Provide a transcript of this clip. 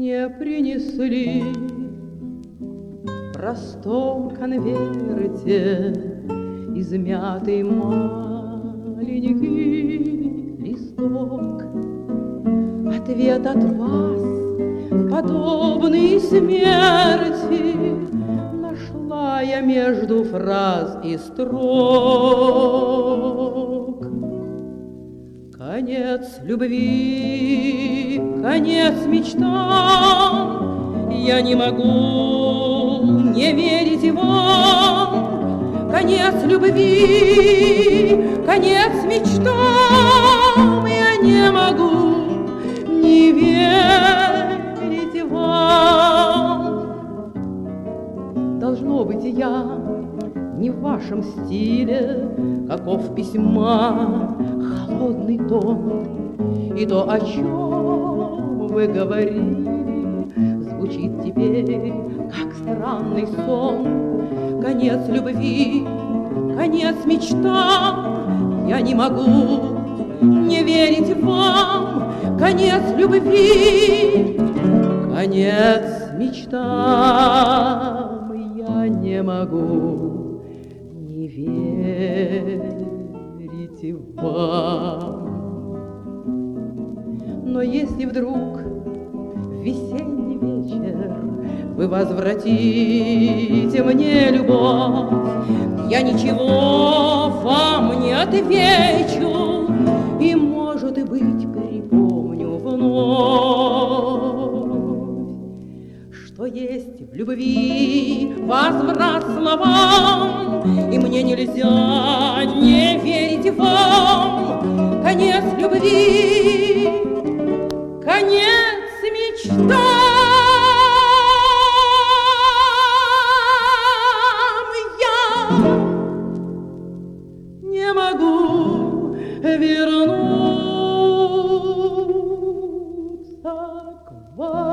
мне принесли в простом конверте измятый маленький листок. Ответ от вас, подобный смерти, нашла я между фраз и строк. Конец любви, конец мечтам, я не могу не верить вам. Конец любви, конец мечтам, я не могу не верить вам. Должно быть, я не в вашем стиле, каков письма холодный тон, и то, о чем вы говорили, звучит теперь, как странный сон. Конец любви, конец мечтам, я не могу не верить вам. Конец любви, конец мечтам, я не могу не верить вам. Но если вдруг в весенний вечер вы возвратите мне любовь, я ничего вам не отвечу и, может быть, припомню вновь, что есть в любви возврат словам, и мне нельзя не верить вам. Конец любви, конец мечтам, я не могу вернуться к вам.